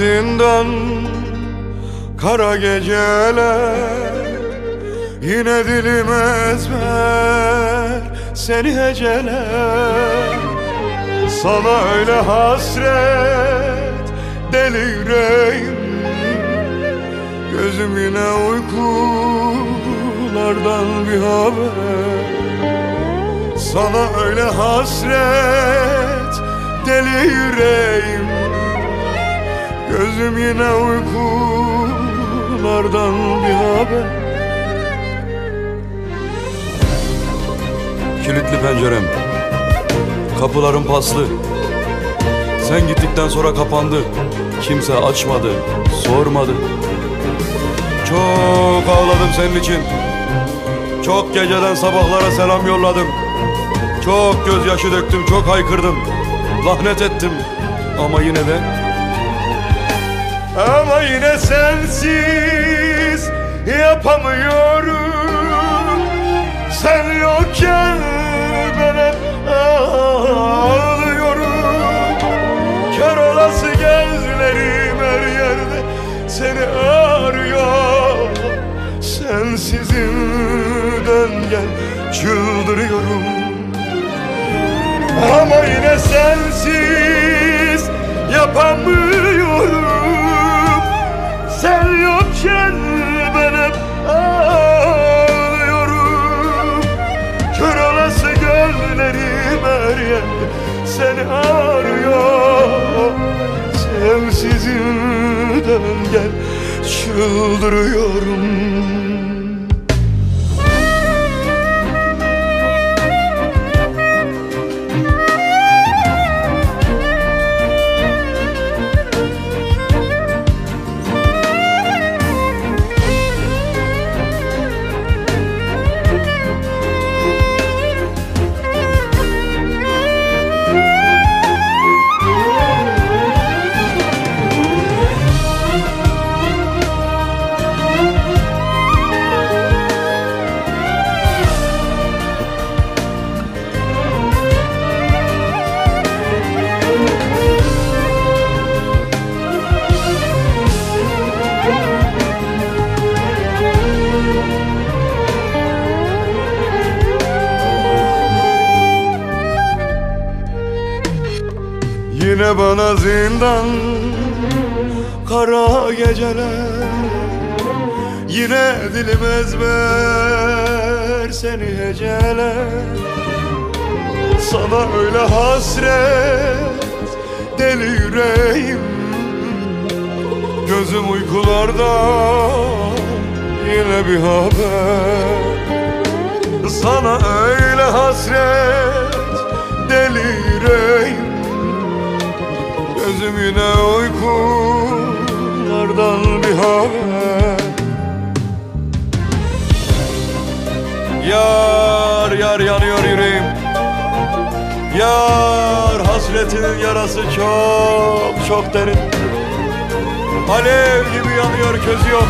zindan, kara geceler, yine dilim ezber seni heceler. Sana öyle hasret deli yüreğim, gözüm yine uykulardan bir haber. Sana öyle hasret deli yüreğim, gözüm yine uykulardan bir haber. Kilitli pencerem, kapılarım paslı. Sen gittikten sonra kapandı. Kimse açmadı, sormadı. Çok ağladım senin için. Çok geceden sabahlara selam yolladım. Çok gözyaşı döktüm, çok haykırdım. Lahnet ettim ama yine de sensiz yapamıyorum. Sen yokken ben hep ağlıyorum. Kör olası gözlerim her yerde seni arıyor. Sensizim, dön gel, çıldırıyorum. Ama yine sensiz yapamıyorum. Sen yokken ben hep ağlıyorum. Kör olası gözlerim her yerde seni arıyor. Sensizim, dön gel, çıldırıyorum. Yine bana zindan, kara geceler, yine dilim ezber seni heceler. Sana öyle hasret deli yüreğim, gözüm uykularda yine bir haber. Sana öyle hasret deli yüreğim, gözüm yine uykulardan bir haber. Yar yar yanıyor yüreğim. Yar hasretinin yarası çok çok derin. Alev gibi yanıyor, közü yok.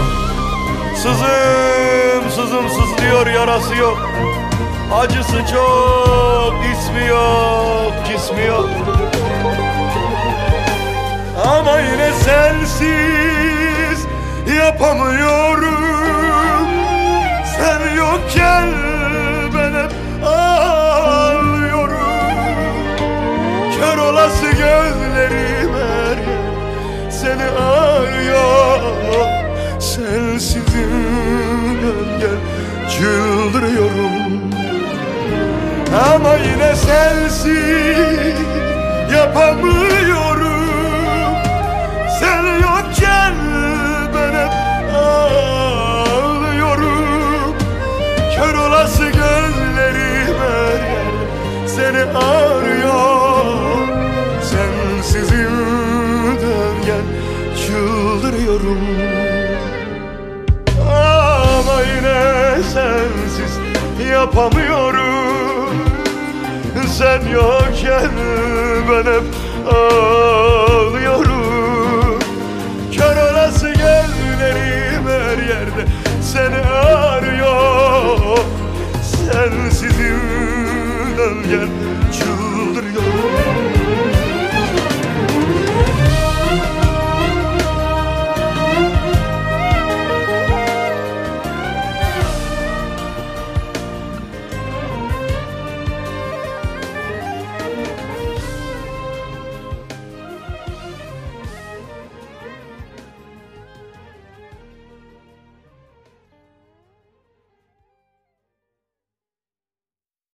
Sızım sızım sızlıyor, yarası yok. Acısı çok, ismi yok, cismi yok. Ama yine sensiz yapamıyorum. Sen yokken ben hep ağlıyorum. Kör olası gözlerim her yer seni arıyor. Sensizim, dön gel, çıldırıyorum. Ama yine sensiz yapamıyorum. Sen yokken ben hep ağlıyorum. Kör olası gözlerim her yer seni arıyor. Sensizim, dön gel, çıldırıyorum. Ama yine sensiz yapamıyorum. Sen yokken ben hep ağlıyorum.